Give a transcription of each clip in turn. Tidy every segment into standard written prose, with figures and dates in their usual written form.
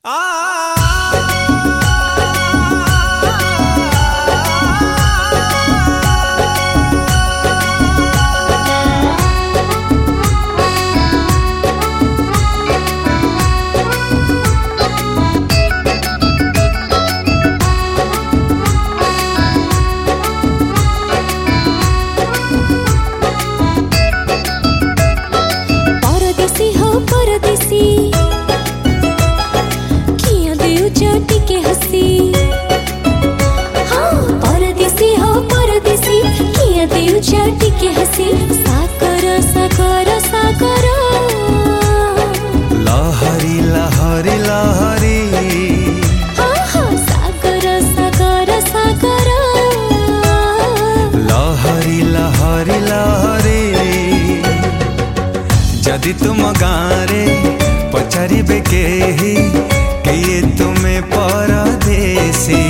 टिके हसी साकर साकर साकर लहरी लहरी लहरी साकर साकर साकर लहरी लहरी लहरी जदि तुम गाँरे पचारिबे केही किए तुमे परदेसी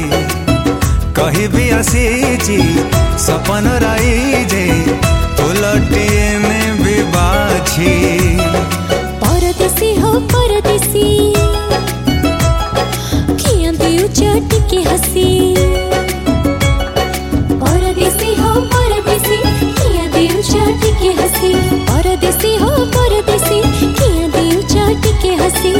कहबी आसीची सपन राइजे उलटिए में भी बाछी परदेसी हो परदेसी किया दियो टिके हसी परदेसी हो परदेसी किया दियो टिके हसी परदेसी हो परदेसी किया दियो टिके हसी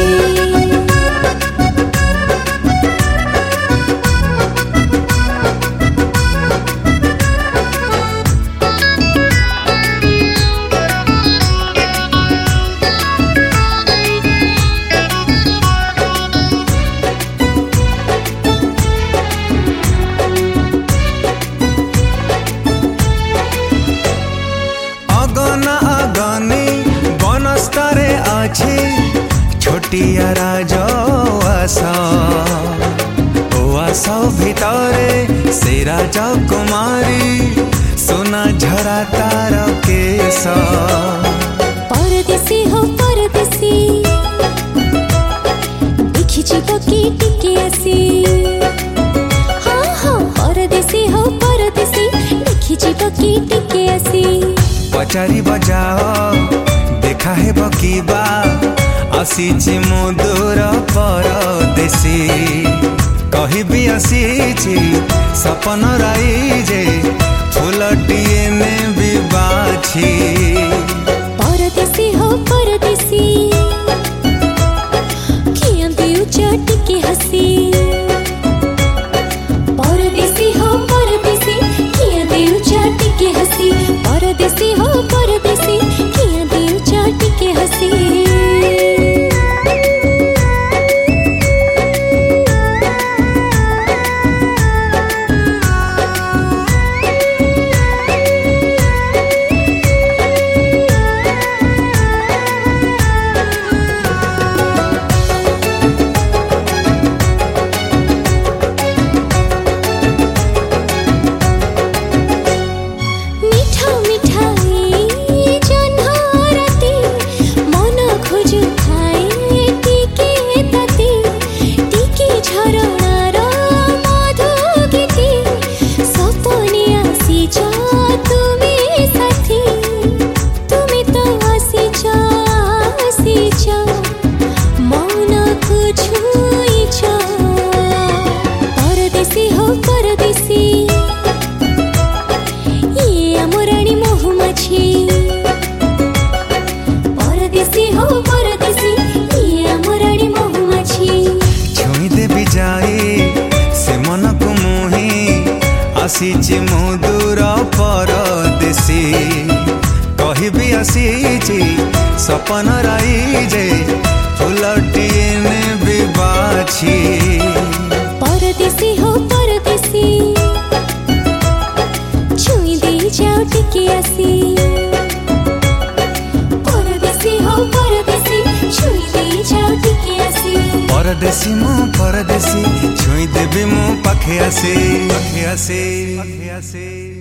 छोटिया राजवासा भितरे से राजकुमारी सोना झरा तार केश परदेसी हो परदेसी देखी की टिके आसी परदेसी हो परदेसी देखी की टिके आसी पचारि बजाओ देखा है बकीबा आसीची मधुर परदेसी कहबी आसीची सपन राइजे फुलटिए में भी बाछी परदेसी हो परदेसी किया दियो टिके हसी परदेसी हो परदेसी किया दियो टिके हसी परदेसी हो परदेसी किया दियो टिके हसी आसीची मधुर परदेसी कहबी आसीची सपन राइजे फुलटिए में भी बाछी परदेसी हो परदेसी छुई दे जाओ टिके आसी परदेसी हो परदेसी छुई दे जाओ टिके आसी परदेसी मु परदेसी छुई देबी मु पाखे आसे